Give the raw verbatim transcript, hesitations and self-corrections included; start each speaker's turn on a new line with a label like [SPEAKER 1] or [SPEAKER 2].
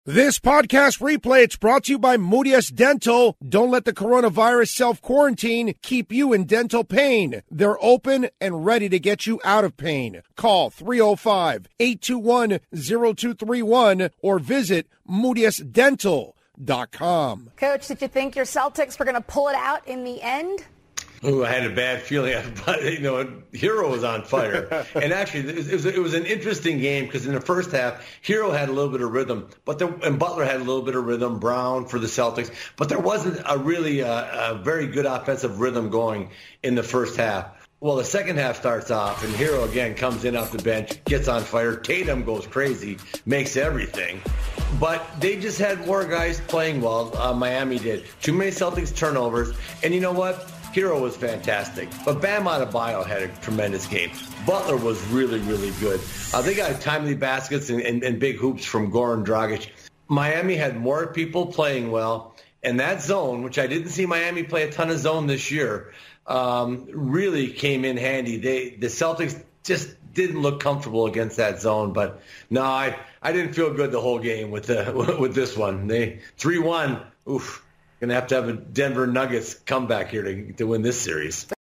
[SPEAKER 1] This podcast replay, it's brought to you by Moodius Dental. Don't let the coronavirus self-quarantine keep you in dental pain. They're open and ready to get you out of pain. Call three oh five, eight two one, oh two three one or visit moodius dental dot com.
[SPEAKER 2] Coach, did you think your Celtics were going to pull it out in the end?
[SPEAKER 3] Ooh, I had a bad feeling. But, you know, Hero was on fire. And actually, it was, it was an interesting game because in the first half, Hero had a little bit of rhythm, but there, and Butler had a little bit of rhythm, Brown for the Celtics. But there wasn't a really uh, a very good offensive rhythm going in the first half. Well, the second half starts off, and Hero again comes in off the bench, gets on fire. Tatum goes crazy, makes everything. But they just had more guys playing well. Uh, Miami did. Too many Celtics turnovers. And you know what? Hero was fantastic. But Bam Adebayo had a tremendous game. Butler was really, really good. Uh, they got timely baskets and, and, and big hoops from Goran Dragic. Miami had more people playing well. And that zone, which I didn't see Miami play a ton of zone this year, um, really came in handy. They the Celtics just didn't look comfortable against that zone. But no, I, I didn't feel good the whole game with the, with this one. They three one, oof. Going to have to have a Denver Nuggets comeback here to, to win this series.